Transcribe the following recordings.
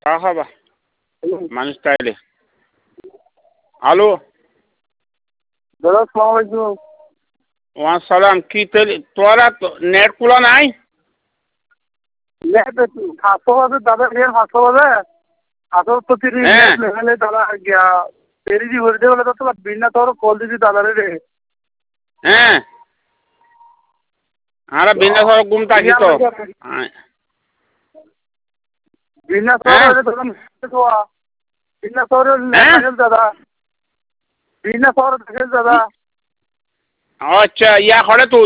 চা খাবা মানুষ তাইলে হ্যালো দাদা আসসালামু আলাইকুম। ওয়াসালাম কি তোরা নেট খোলা নাই নেট 700 বাজে দাদা নেট 700 বাজে 730 হ্যাঁ নেট লেভেলে দাদা গিয়া পেরিজি হইতে বলে তো বিনা তোর কল দিছি দাদা রে হ্যাঁ আরে বিনা সর ঘুম থাকি তো বিনা হ্যাঁ তোর তো বিনা তোর হ্যাঁ নেট দাদা বিনা তোর দেখেন দাদা আচ্ছা ইয়া করে তুই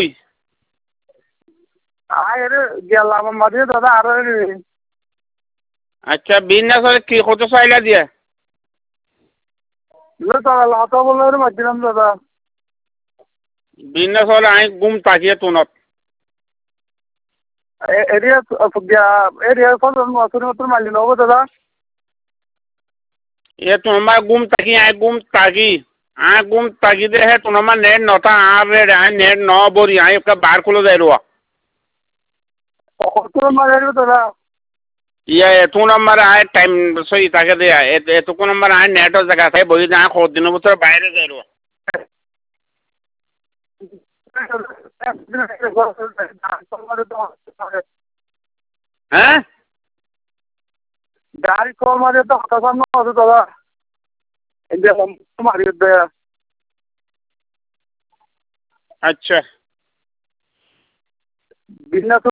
আরে গেলাম মাঝে দাদা আর আচ্ছা বিনা সরে কি কত চাইলা দিয়ে দাদা লাতা বলে মাঝিলাম দাদা বিনা সরে আই ঘুম থাকিয়ে তুনত এরিয়া এরিয়া ফোন নতুন মারলি নব দাদা এ তোমার ঘুম থাকি আই ঘুম থাকি দে হে তোমার নেট নটা আর রে আই নেট ন বরি আই ওকে বার খুলে যাই রুয়া কত মারে দাদা ইয়া এত নম্বর আয় টাইম সই তাকে দেয়া এতটুকু নম্বর আয় নেটের জায়গা থাকে বই যায় কত দিনের ভিতরে বাইরে যাই রুয়া হ্যাঁ গাড়ি কল মারে তো হঠাৎ নতো দাদা দেখলাম মারি দেয়া আচ্ছা বিনা